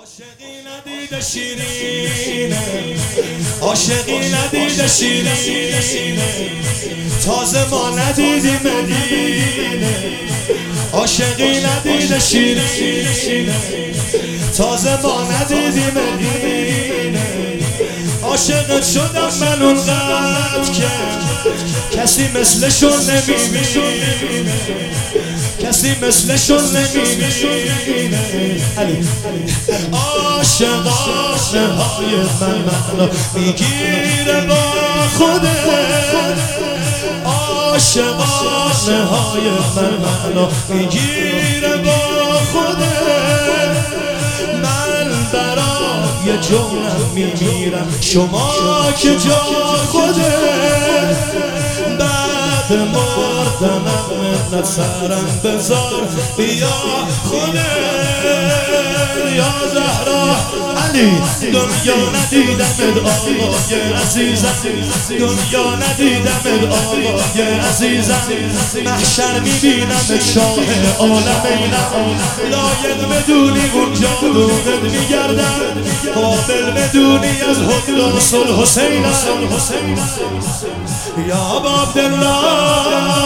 عاشقی ندیده شیرینه، عاشقی ندیده شیرینه، تازه ما ندیدیم مدینه. عاشقی ندیده شیرینه، تازه ما ندیدیم مدینه. عاشقت شدم من اونقدر که کسی مثلشون نمیبینه، کسی مثلشون نمیبینه. عاشقانه های منو میگیره با خودت، عاشقانه های منو میگیره با خودت. من برای جونم میمیرم، شما که جا خودت. بعد مردنم منت سرم بذار، بیا خودت. یا زهرا علی، دنیا ندیدمت آقای عزیزم، دنیا ندیدمت آقای عزیزم. محشر میبینمت شاه عالمینم، لایق بدونی اونجا دورت میگردم، قابل بدونی از حد رسول حسینم. یا ابا عبدالله،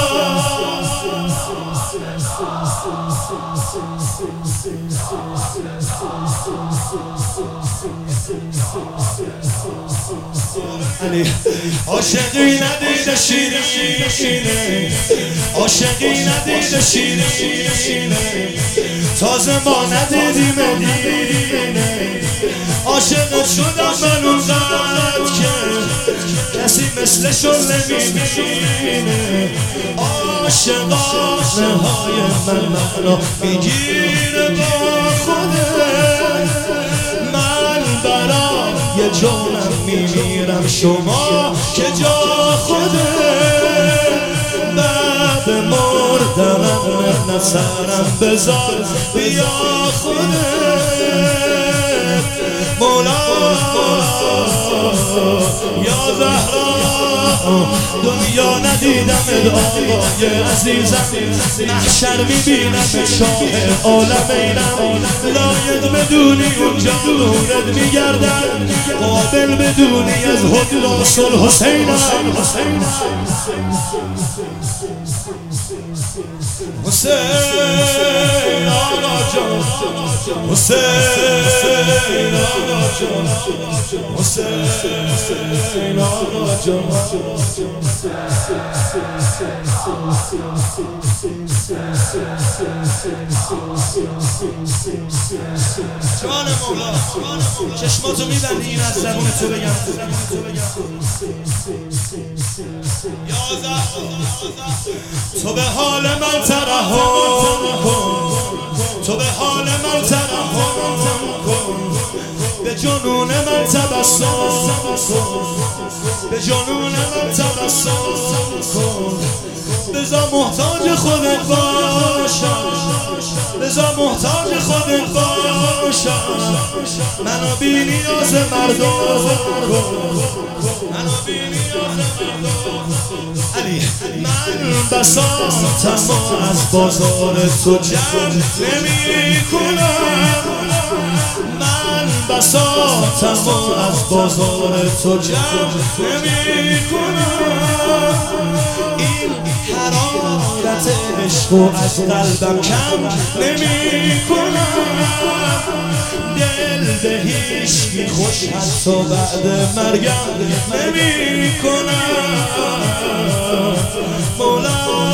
عاشقی ندیده شیرینه، عاشقی ندیده شیرینه، تازه ما ندیدیم مدینه. عاشقت شدم من اونقدر که کسی مثلشون نمیبینه. عاشقانه های منو میگیره با خودت. من برای جونم میمیرم، شما که جا خودت. بعد مردنم منت سرم بذار، بیا خودت. مولا یا زهرا، دنیا ندیدمت آقای عزیزم، محشر میبینمت شاه عالمینم، لایق بدونی اونجا دورت میگردم، قابل بدونی از حد رسول حسینم. حسین آقا جان، حسین آقا جان، حسین آقا جان. جان مولا، چشماتو میبندی این از زبون تو بگم. یا زهرا، تو به حال من ترحم کن، تو به حال من ترحم کن، به جنون من تبسم کن، به جنون من تبسم کن. بذار محتاج خودت باشم، بذار محتاج خودت باشم. منو بی نیاز مردم کن، منو بی نیاز مردم. علی، من بساطم از بازار تو جمع نمی کنم، من بساطم از بازار تو جمع نمی کنم. این حرارت عشق از قلبم کم نمی کنم. دل به هیچکی خوش حتی بعد مرگم نمی کنم. مولا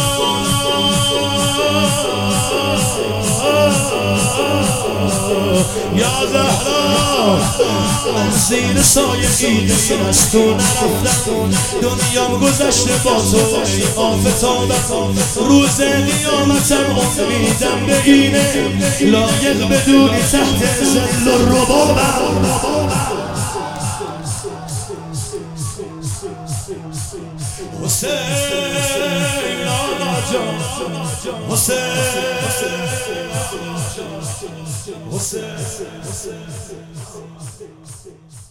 یا زهرا، من زیر سایه این از تو نرفتم، دنیام گذشته با تو ای آفتابم. روز قیامتم امیدم به اینه، لایق بدونی تحت ظل الربابم. حسین آقا جان، حسین